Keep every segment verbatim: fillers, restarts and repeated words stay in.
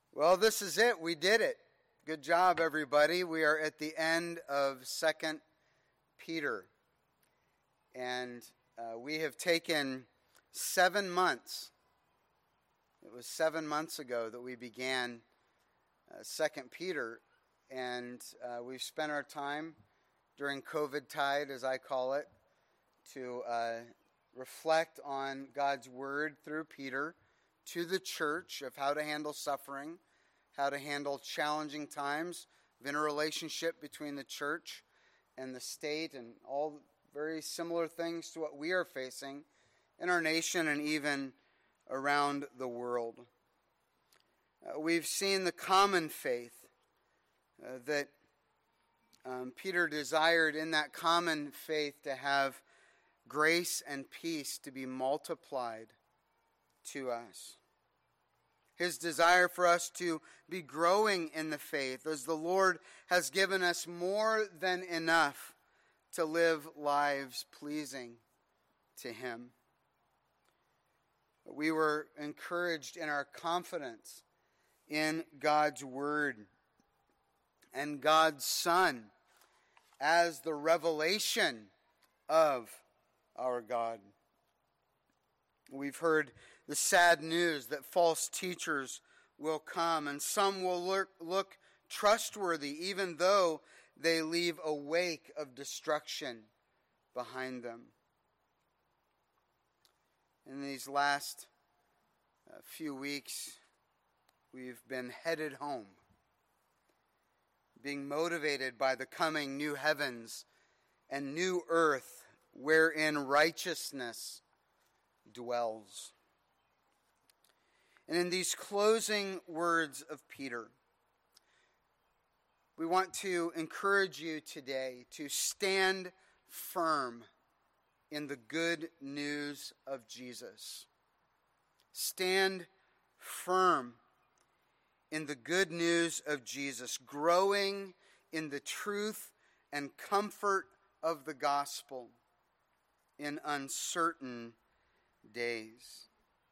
Well, this is it. We did it. Good job, everybody. We are at the end of Second Peter. And uh, we have taken seven months. It was seven months ago that we began uh, Second Peter. And uh, we've spent our time during COVID tide, as I call it, to uh, reflect on God's word through Peter to the church of how to handle suffering, how to handle challenging times of interrelationship between the church and the state, and all very similar things to what we are facing in our nation and even around the world. Uh, we've seen the common faith uh, that um, Peter desired in that common faith to have grace and peace to be multiplied to us. His desire for us to be growing in the faith, as the Lord has given us more than enough to live lives pleasing to Him. We were encouraged in our confidence in God's Word and God's Son as the revelation of our God. We've heard the sad news that false teachers will come, and some will look, look trustworthy even though they leave a wake of destruction behind them. In these last uh, few weeks, we've been headed home, being motivated by the coming new heavens and new earth wherein righteousness dwells. And in these closing words of Peter, we want to encourage you today to stand firm in the good news of Jesus. Stand firm in the good news of Jesus, growing in the truth and comfort of the gospel in uncertain days.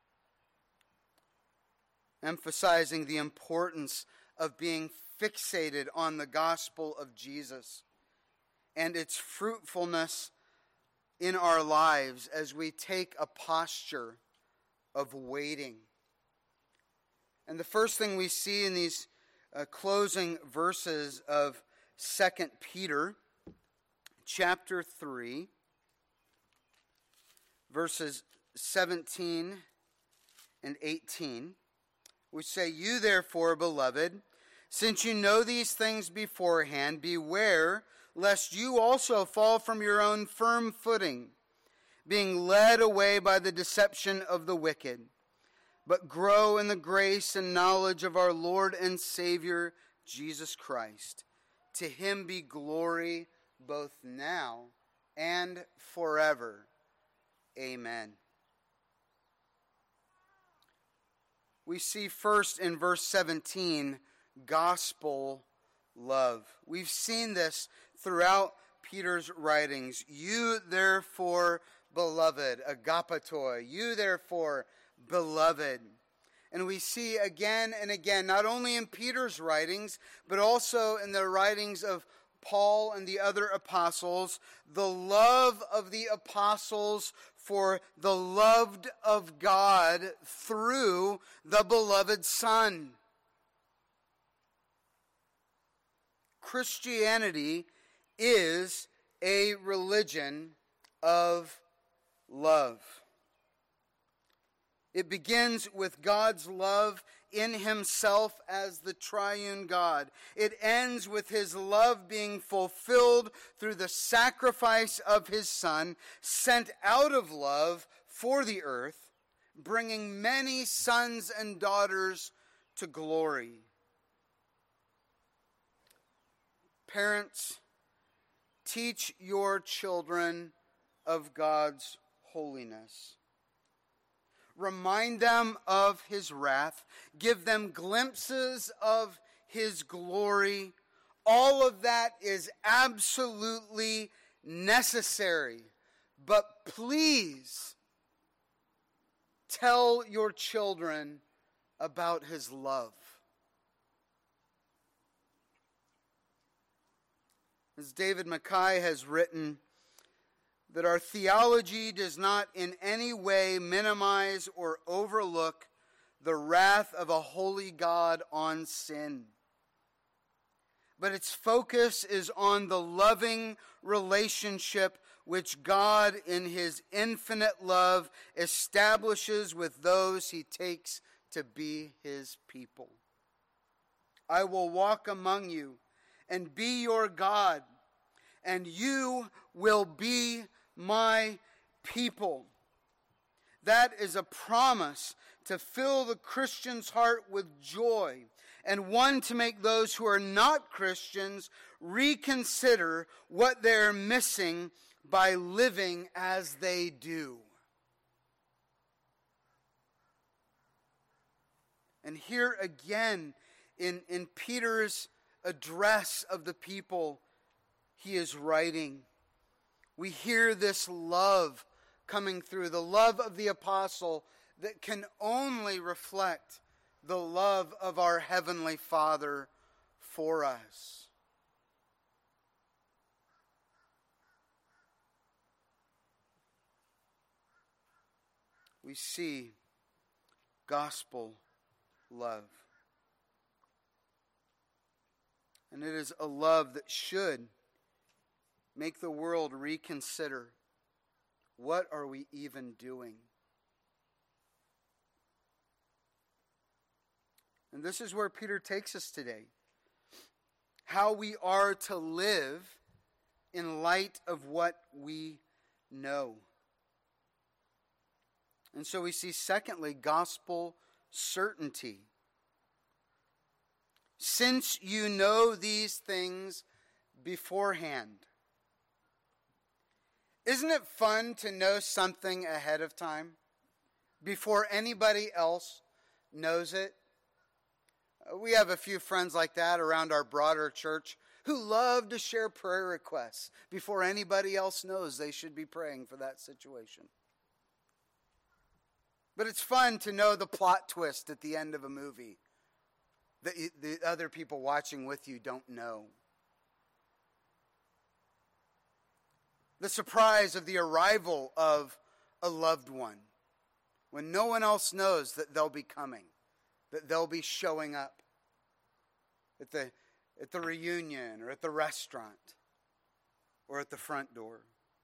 Emphasizing the importance of being fixated on the gospel of Jesus and its fruitfulness in our lives as we take a posture of waiting. And the first thing we see in these uh, closing verses of Second Peter chapter three, verses seventeen and eighteen, we say, "You therefore, beloved, since you know these things beforehand, beware lest you also fall from your own firm footing, being led away by the deception of the wicked. But grow in the grace and knowledge of our Lord and Savior, Jesus Christ. To Him be glory both now and forever. Amen." We see first in verse seventeen, gospel love. We've seen this throughout Peter's writings. "You therefore, beloved," agapatoi, "you therefore, beloved." And we see again and again, not only in Peter's writings, but also in the writings of Paul and the other apostles, the love of the apostles for the loved of God through the beloved Son. Christianity is a religion of love. It begins with God's love in Himself as the triune God. It ends with His love being fulfilled through the sacrifice of His Son, sent out of love for the earth, bringing many sons and daughters to glory. Parents, teach your children of God's holiness. Remind them of His wrath. Give them glimpses of His glory. All of that is absolutely necessary. But please tell your children about His love. As David Mackay has written, that our theology does not in any way minimize or overlook the wrath of a holy God on sin, but its focus is on the loving relationship which God in his infinite love establishes with those he takes to be his people. I will walk among you and be your God, and you will be my people. That is a promise to fill the Christian's heart with joy, and one to make those who are not Christians reconsider what they're missing by living as they do. And here again, in, in Peter's address of the people he is writing, we hear this love coming through, the love of the apostle that can only reflect the love of our Heavenly Father for us. We see gospel love. And it is a love that should make the world reconsider, what are we even doing? And this is where Peter takes us today. How we are to live in light of what we know. And so we see, secondly, gospel certainty. Since you know these things beforehand. Isn't it fun to know something ahead of time before anybody else knows it? We have a few friends like that around our broader church who love to share prayer requests before anybody else knows they should be praying for that situation. But it's fun to know the plot twist at the end of a movie that the other people watching with you don't know. The surprise of the arrival of a loved one when no one else knows that they'll be coming, that they'll be showing up at the, at the reunion or at the restaurant or at the front door.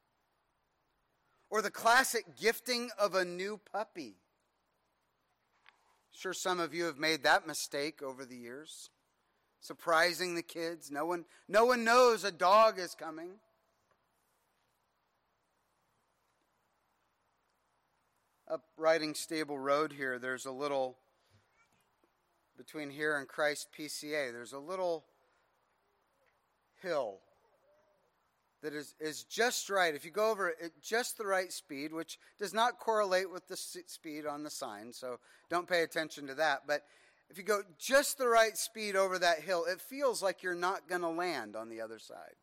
Or the classic gifting of a new puppy. Sure, some of you have made that mistake over the years. Surprising the kids. No one, no one knows a dog is coming. Up Riding Stable Road here, there's a little, between here and Christ P C A, there's a little hill that is, is just right. If you go over it at just the right speed, which does not correlate with the speed on the sign, so don't pay attention to that. But if you go just the right speed over that hill, it feels like you're not going to land on the other side.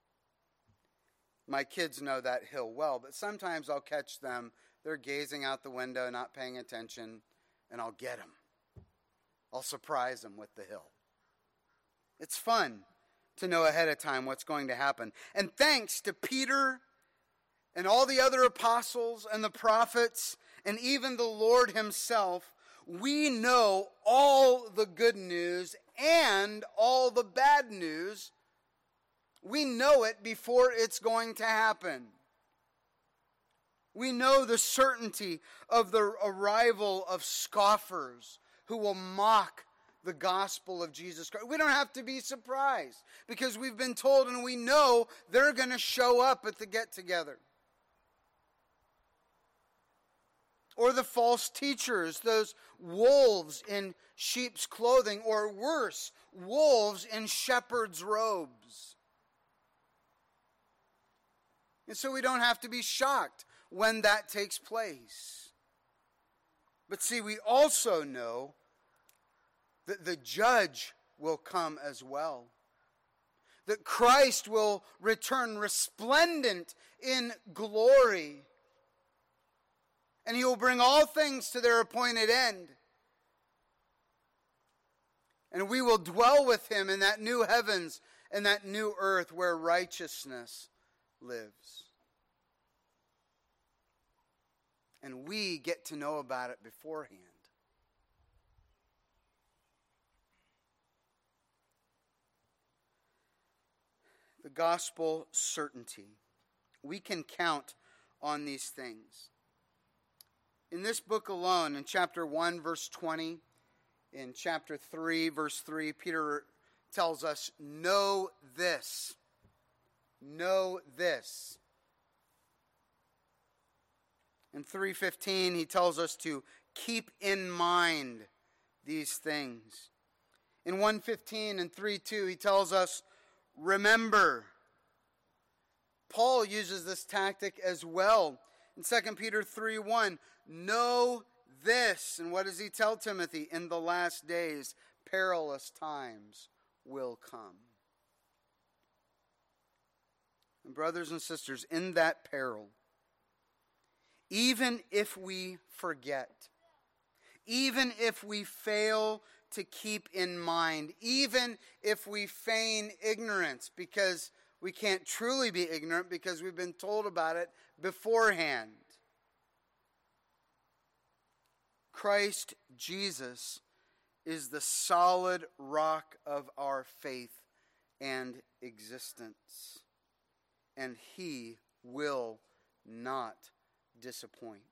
My kids know that hill well, but sometimes I'll catch them. They're gazing out the window, not paying attention, and I'll get them. I'll surprise them with the hill. It's fun to know ahead of time what's going to happen. And thanks to Peter and all the other apostles and the prophets and even the Lord himself, we know all the good news and all the bad news. We know it before it's going to happen. We know the certainty of the arrival of scoffers who will mock the gospel of Jesus Christ. We don't have to be surprised because we've been told and we know they're going to show up at the get-together. Or the false teachers, those wolves in sheep's clothing, or worse, wolves in shepherd's robes. And so we don't have to be shocked when that takes place. But see, we also know that the judge will come as well. That Christ will return resplendent in glory. And he will bring all things to their appointed end. And we will dwell with him in that new heavens and that new earth where righteousness lives. And we get to know about it beforehand. The gospel certainty. We can count on these things. In this book alone, in chapter one, verse twenty, in chapter three, verse three, Peter tells us, know this. Know this. In three fifteen, he tells us to keep in mind these things. In one fifteen and three two, he tells us, remember. Paul uses this tactic as well. In Second Peter three one, know this. And what does he tell Timothy? In the last days, perilous times will come. And brothers and sisters, in that peril, even if we forget, even if we fail to keep in mind, even if we feign ignorance, because we can't truly be ignorant because we've been told about it beforehand. Christ Jesus is the solid rock of our faith and existence, and he will not disappoint.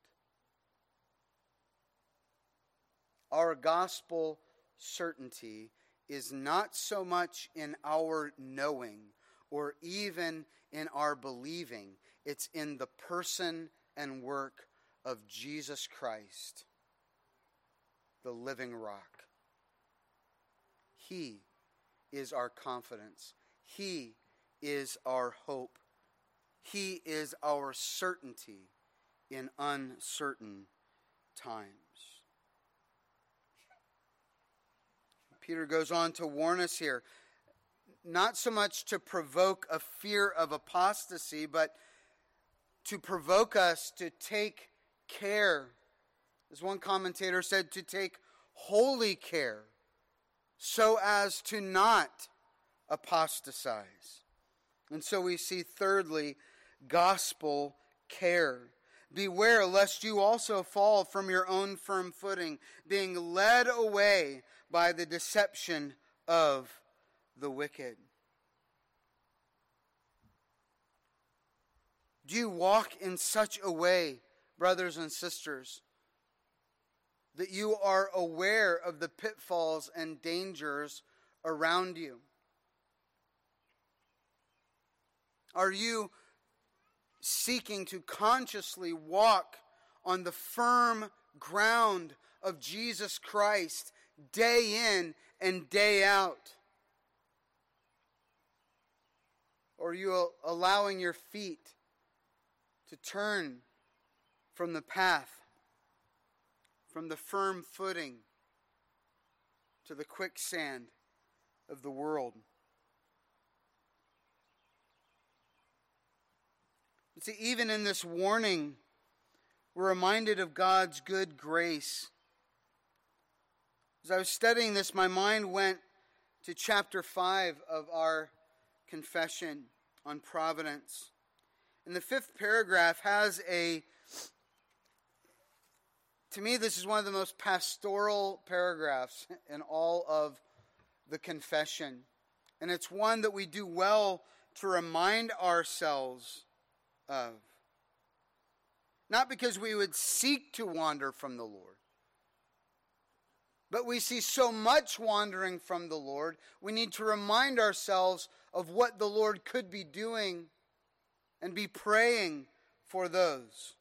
Our gospel certainty is not so much in our knowing or even in our believing. It's in the person and work of Jesus Christ, the living rock. He is our confidence. He is our hope. He is our certainty in uncertain times. Peter goes on to warn us here, not so much to provoke a fear of apostasy, but to provoke us to take care. As one commentator said, to take holy care so as to not apostatize. And so we see, thirdly, gospel care. Beware lest you also fall from your own firm footing, being led away by the deception of the wicked. Do you walk in such a way, brothers and sisters, that you are aware of the pitfalls and dangers around you? Are you seeking to consciously walk on the firm ground of Jesus Christ day in and day out? Or are you allowing your feet to turn from the path, from the firm footing to the quicksand of the world? But see, even in this warning, we're reminded of God's good grace. As I was studying this, my mind went to chapter five of our confession on providence. And the fifth paragraph has a, to me, this is one of the most pastoral paragraphs in all of the confession. And it's one that we do well to remind ourselves of. Not because we would seek to wander from the Lord, but we see so much wandering from the Lord, we need to remind ourselves of what the Lord could be doing and be praying for those.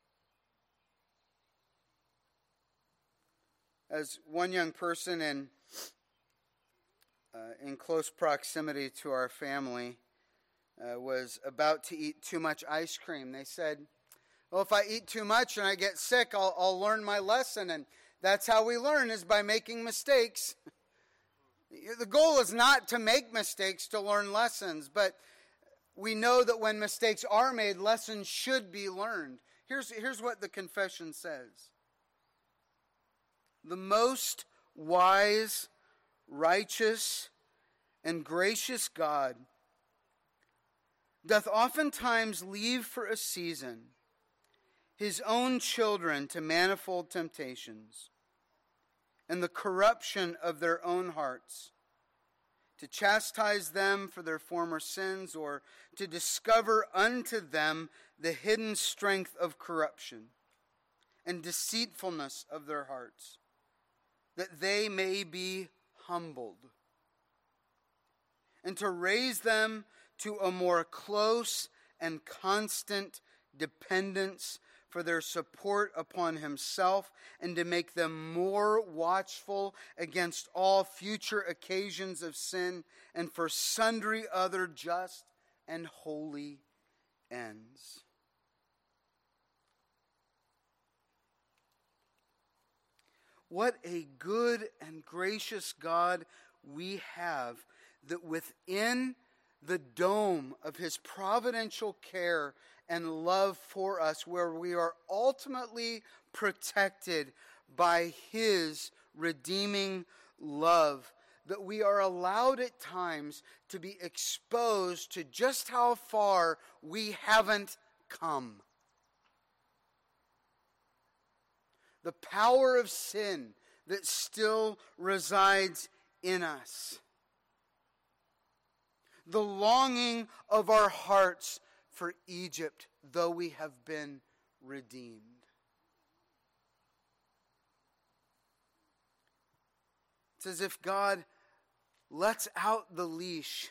As one young person in, uh, in close proximity to our family uh, was about to eat too much ice cream, they said, well, if I eat too much and I get sick, I'll, I'll learn my lesson. And that's how we learn, is by making mistakes. The goal is not to make mistakes to learn lessons, but we know that when mistakes are made, lessons should be learned. Here's, here's what the confession says. The most wise, righteous, and gracious God doth oftentimes leave for a season his own children to manifold temptations and the corruption of their own hearts, to chastise them for their former sins, or to discover unto them the hidden strength of corruption and deceitfulness of their hearts, that they may be humbled, and to raise them to a more close and constant dependence for their support upon himself, and to make them more watchful against all future occasions of sin, and for sundry other just and holy ends. What a good and gracious God we have, that within the dome of his providential care and love for us, where we are ultimately protected by his redeeming love, that we are allowed at times to be exposed to just how far we haven't come. The power of sin that still resides in us. The longing of our hearts for Egypt, though we have been redeemed. It's as if God lets out the leash,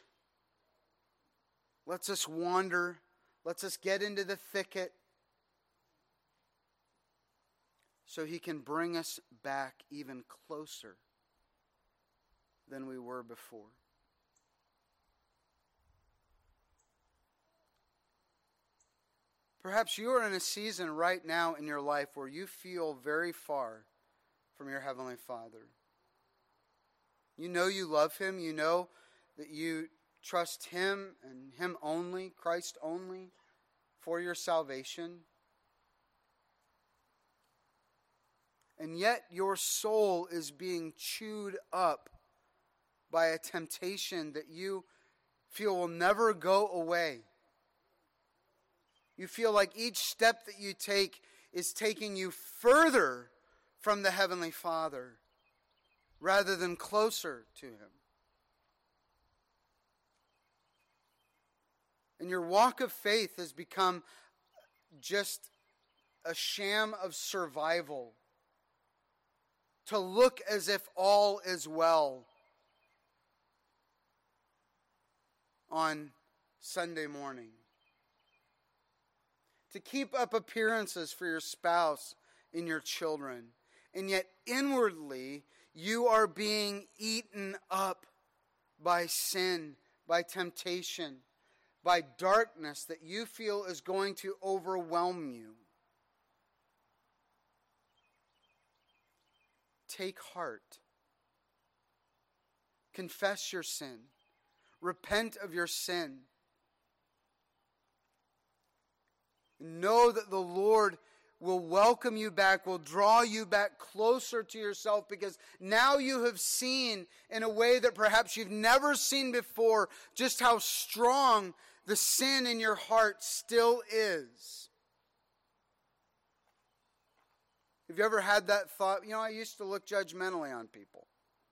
lets us wander, lets us get into the thicket, so he can bring us back even closer than we were before. Perhaps you are in a season right now in your life where you feel very far from your Heavenly Father. You know you love him. You know that you trust him and him only, Christ only, for your salvation. And yet your soul is being chewed up by a temptation that you feel will never go away. You feel like each step that you take is taking you further from the Heavenly Father rather than closer to him. And your walk of faith has become just a sham of survival, to look as if all is well on Sunday morning, to keep up appearances for your spouse and your children, and yet inwardly you are being eaten up by sin, by temptation, by darkness that you feel is going to overwhelm you. Take heart. Confess your sin. Repent of your sin. Know that the Lord will welcome you back, will draw you back closer to yourself, because now you have seen in a way that perhaps you've never seen before just how strong the sin in your heart still is. Have you ever had that thought? You know, I used to look judgmentally on people.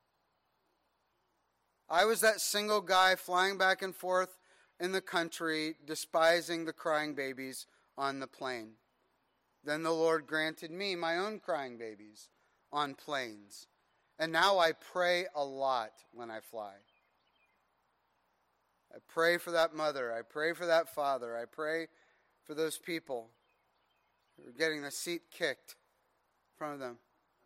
I was that single guy flying back and forth in the country, despising the crying babies on the plane. Then the Lord granted me my own crying babies on planes. And now I pray a lot when I fly. I pray for that mother. I pray for that father. I pray for those people who are getting the seat kicked in front of them.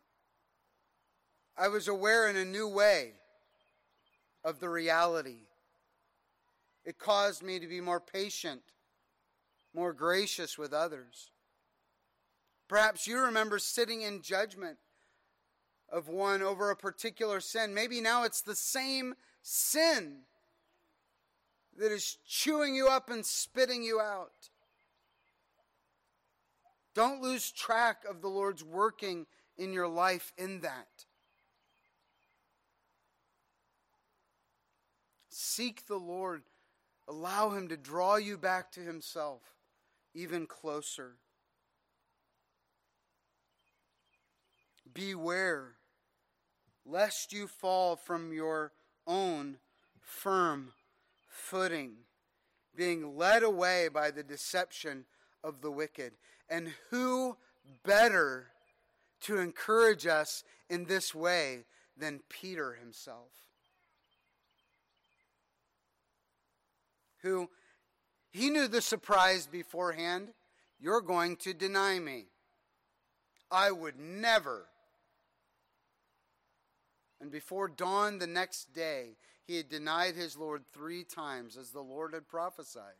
I was aware in a new way of the reality. It caused me to be more patient, more gracious with others. Perhaps you remember sitting in judgment of one over a particular sin. Maybe now it's the same sin that is chewing you up and spitting you out. Don't lose track of the Lord's working in your life in that. Seek the Lord. Allow him to draw you back to himself even closer. Beware lest you fall from your own firm footing, being led away by the deception of the wicked. And who better to encourage us in this way than Peter himself, who he knew the surprise beforehand. You're going to deny me. I would never. And before dawn the next day, he had denied his Lord three times, as the Lord had prophesied.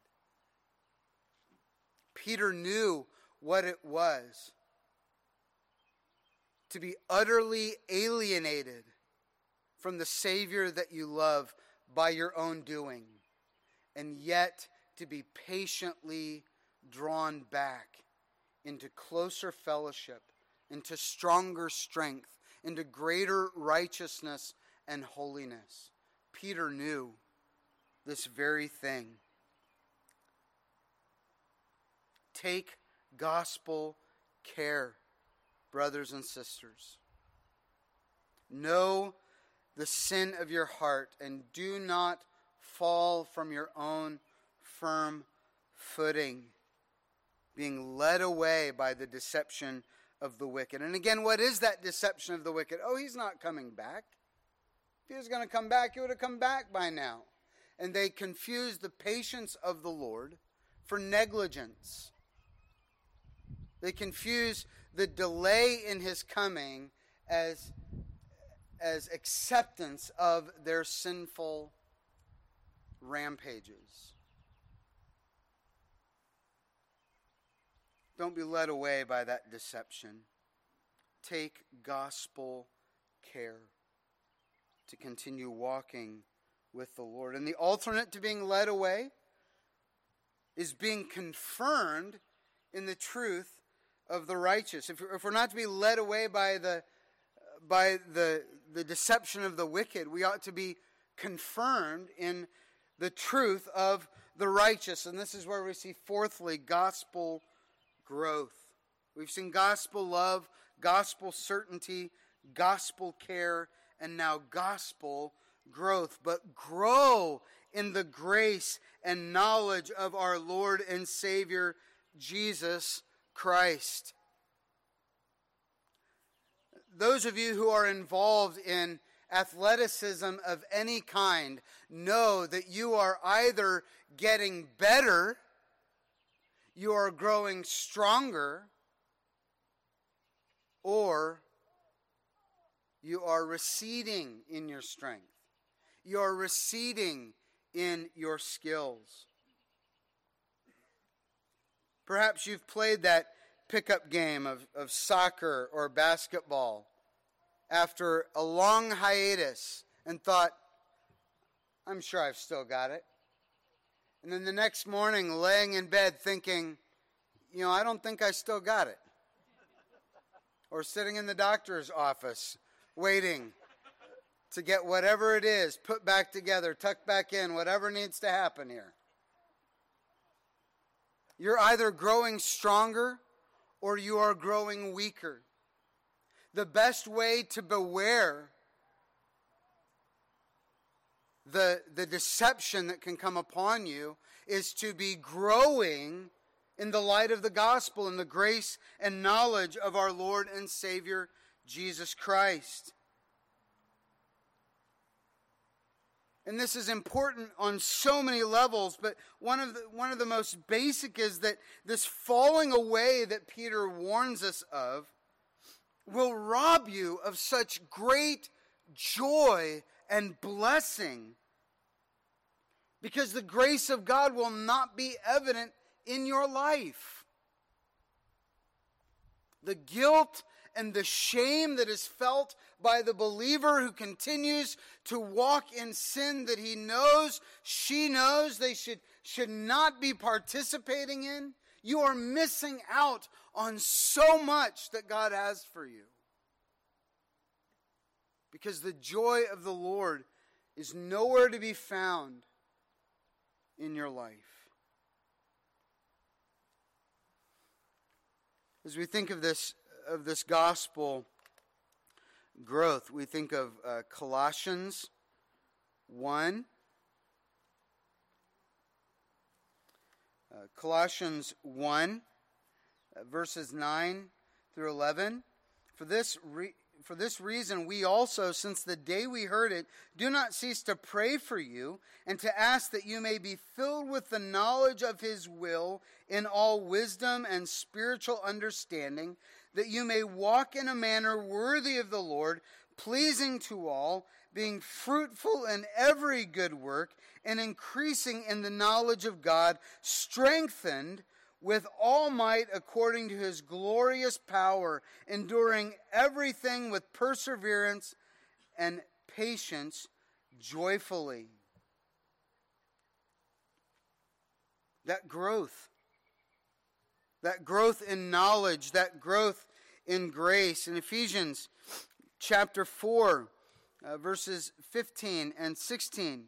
Peter knew what it was to be utterly alienated from the Savior that you love by your own doing, and yet to be patiently drawn back into closer fellowship, into stronger strength, into greater righteousness and holiness. Peter knew this very thing. Take gospel care, brothers and sisters. Know the sin of your heart and do not fall from your own firm footing, being led away by the deception of the wicked. And again, what is that deception of the wicked? Oh, he's not coming back. If he was going to come back, he would have come back by now. And they confuse the patience of the Lord for negligence. They confuse the delay in his coming as, as acceptance of their sinful rampages. Don't be led away by that deception. Take gospel care to continue walking with the Lord. And the alternate to being led away is being confirmed in the truth of the righteous. If, if we're not to be led away by the by the the deception of the wicked, we ought to be confirmed in the truth of the righteous. And this is where we see, fourthly, gospel growth. We've seen gospel love, gospel certainty, gospel care, and now gospel growth. But grow in the grace and knowledge of our Lord and Savior, Jesus Christ. Those of you who are involved in athleticism of any kind know that you are either getting better, you are growing stronger, or you are receding in your strength. You are receding in your skills. Perhaps you've played that pickup game of, of soccer or basketball after a long hiatus and thought, I'm sure I've still got it. And then the next morning, laying in bed thinking, you know, I don't think I still got it. Or sitting in the doctor's office waiting to get whatever it is put back together, tucked back in, whatever needs to happen here. You're either growing stronger or you are growing weaker. The best way to beware the, the deception that can come upon you is to be growing in the light of the gospel and the grace and knowledge of our Lord and Savior, Jesus Christ. And this is important on so many levels, but one of the, one of the most basic is that this falling away that Peter warns us of will rob you of such great joy and blessing, because the grace of God will not be evident in your life. The guilt and the shame that is felt by the believer who continues to walk in sin that he knows, she knows they should, should not be participating in, you are missing out on so much that God has for you. Because the joy of the Lord is nowhere to be found in your life. As we think of this of this gospel growth, we think of uh, Colossians one. Uh, Colossians one, uh, verses nine through eleven. For this re- for this reason, we also, since the day we heard it, do not cease to pray for you and to ask that you may be filled with the knowledge of His will in all wisdom and spiritual understanding, that you may walk in a manner worthy of the Lord, pleasing to all, being fruitful in every good work, and increasing in the knowledge of God, strengthened with all might according to His glorious power, enduring everything with perseverance and patience joyfully. That growth, that growth in knowledge, that growth in grace. In Ephesians chapter four, uh, verses fifteen and sixteen.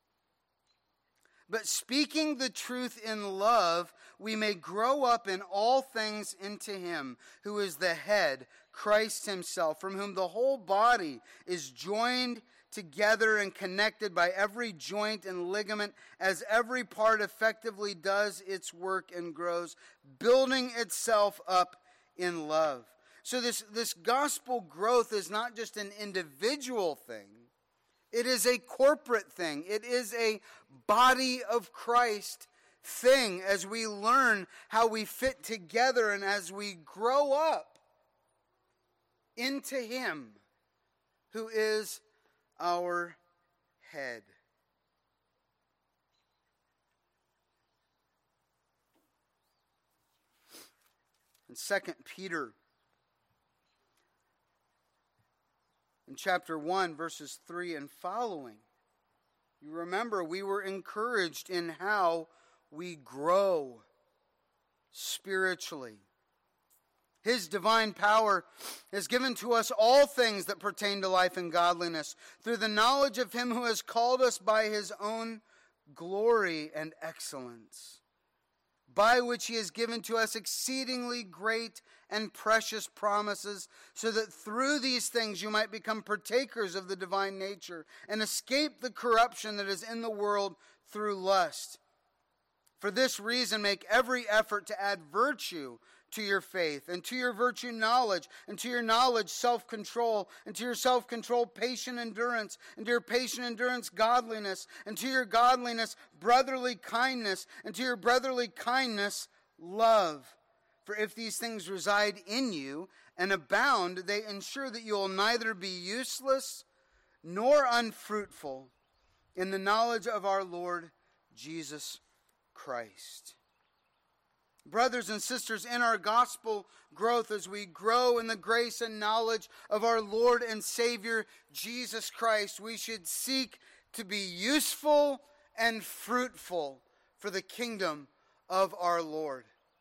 But speaking the truth in love, we may grow up in all things into Him, who is the head, Christ Himself, from whom the whole body is joined together and connected by every joint and ligament, as every part effectively does its work and grows, building itself up in love. So this, this gospel growth is not just an individual thing. It is a corporate thing. It is a body of Christ thing as we learn how we fit together and as we grow up into Him who is our head. In Second Peter, in chapter one, verses three and following, you remember we were encouraged in how we grow spiritually. His divine power has given to us all things that pertain to life and godliness, through the knowledge of Him who has called us by His own glory and excellence, by which He has given to us exceedingly great and precious promises, so that through these things you might become partakers of the divine nature and escape the corruption that is in the world through lust. For this reason, make every effort to add virtue to your faith, and to your virtue knowledge, and to your knowledge self-control, and to your self-control patient endurance, and to your patient endurance godliness, and to your godliness brotherly kindness, and to your brotherly kindness love. For if these things reside in you and abound, they ensure that you will neither be useless nor unfruitful in the knowledge of our Lord Jesus Christ. Brothers and sisters, in our gospel growth, as we grow in the grace and knowledge of our Lord and Savior Jesus Christ, we should seek to be useful and fruitful for the kingdom of our Lord.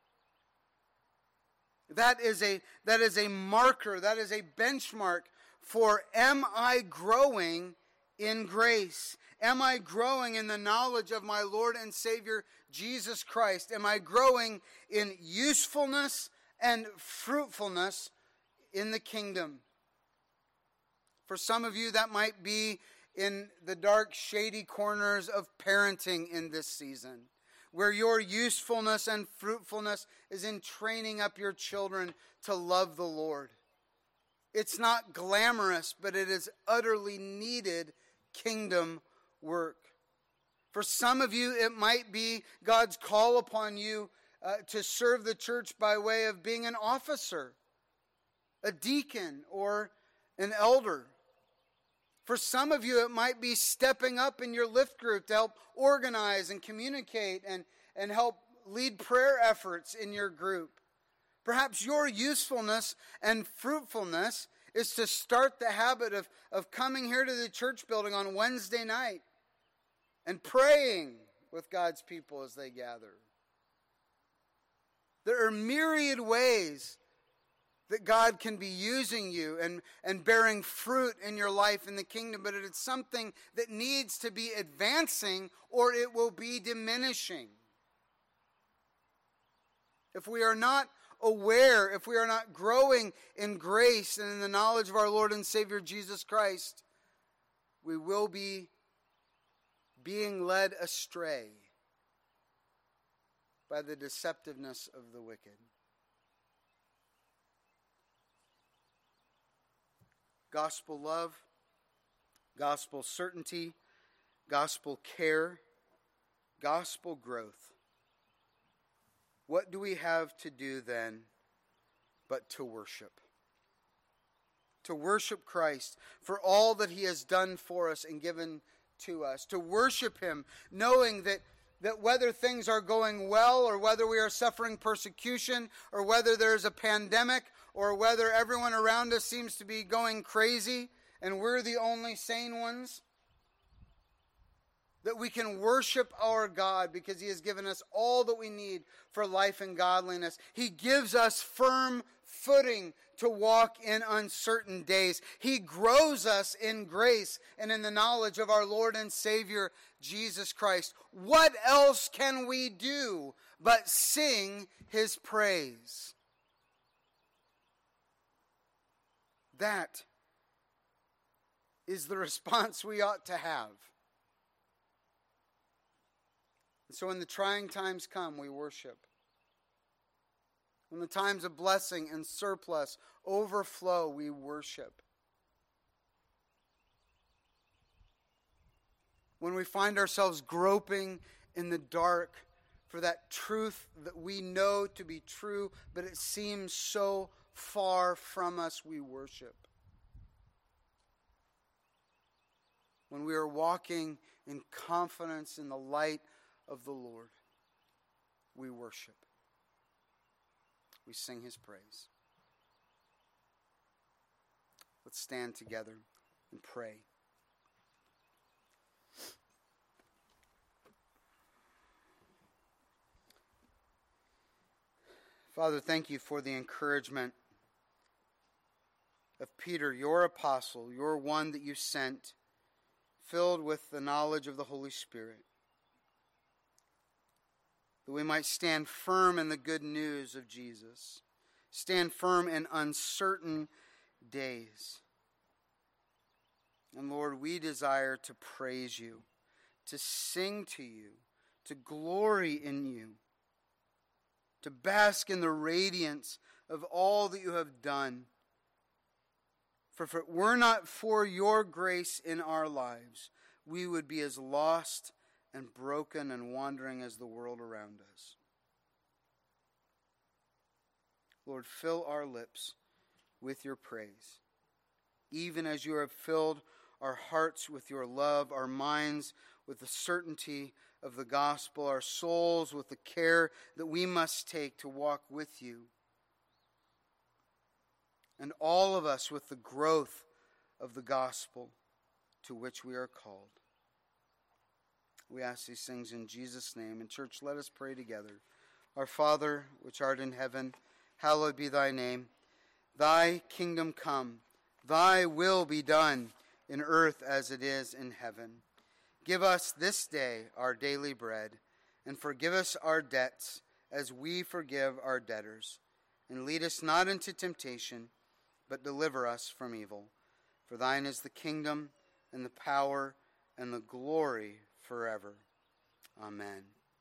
That is a, that is a marker, that is a benchmark for, am I growing in grace? Am I growing in the knowledge of my Lord and Savior Jesus Christ? Am I growing in usefulness and fruitfulness in the kingdom? For some of you, that might be in the dark, shady corners of parenting in this season, where your usefulness and fruitfulness is in training up your children to love the Lord. It's not glamorous, but it is utterly needed kingdom work. For some of you, it might be God's call upon you uh, to serve the church by way of being an officer, a deacon, or an elder. For some of you, it might be stepping up in your lift group to help organize and communicate and, and help lead prayer efforts in your group. Perhaps your usefulness and fruitfulness is to start the habit of, of coming here to the church building on Wednesday night and praying with God's people as they gather. There are myriad ways that God can be using you and, and bearing fruit in your life in the kingdom, but it's something that needs to be advancing or it will be diminishing. If we are not aware, if we are not growing in grace and in the knowledge of our Lord and Savior Jesus Christ, we will be being led astray by the deceptiveness of the wicked. Gospel love, gospel certainty, gospel care, gospel growth. What do we have to do then but to worship? To worship Christ for all that He has done for us and given to us. To worship Him knowing that, that whether things are going well or whether we are suffering persecution or whether there's a pandemic or whether everyone around us seems to be going crazy and we're the only sane ones, that we can worship our God because He has given us all that we need for life and godliness. He gives us firm footing to walk in uncertain days. He grows us in grace and in the knowledge of our Lord and Savior, Jesus Christ. What else can we do but sing His praise? That is the response we ought to have. And so when the trying times come, we worship. When the times of blessing and surplus overflow, we worship. When we find ourselves groping in the dark for that truth that we know to be true, but it seems so far from us, we worship. When we are walking in confidence in the light of the Lord, we worship. We sing His praise. Let's stand together and pray. Father, thank You for the encouragement of Peter, Your apostle, Your one that You sent, filled with the knowledge of the Holy Spirit, that we might stand firm in the good news of Jesus, stand firm in uncertain days. And Lord, we desire to praise You, to sing to You, to glory in You, to bask in the radiance of all that You have done. For if it were not for Your grace in our lives, we would be as lost and broken and wandering as the world around us. Lord, fill our lips with Your praise, even as You have filled our hearts with Your love, our minds with the certainty of the gospel, our souls with the care that we must take to walk with You, and all of us with the growth of the gospel to which we are called. We ask these things in Jesus' name. And church, let us pray together. Our Father, which art in heaven, hallowed be Thy name. Thy kingdom come, Thy will be done in earth as it is in heaven. Give us this day our daily bread, and forgive us our debts as we forgive our debtors. And lead us not into temptation, but deliver us from evil. For Thine is the kingdom, and the power, and the glory forever. Amen.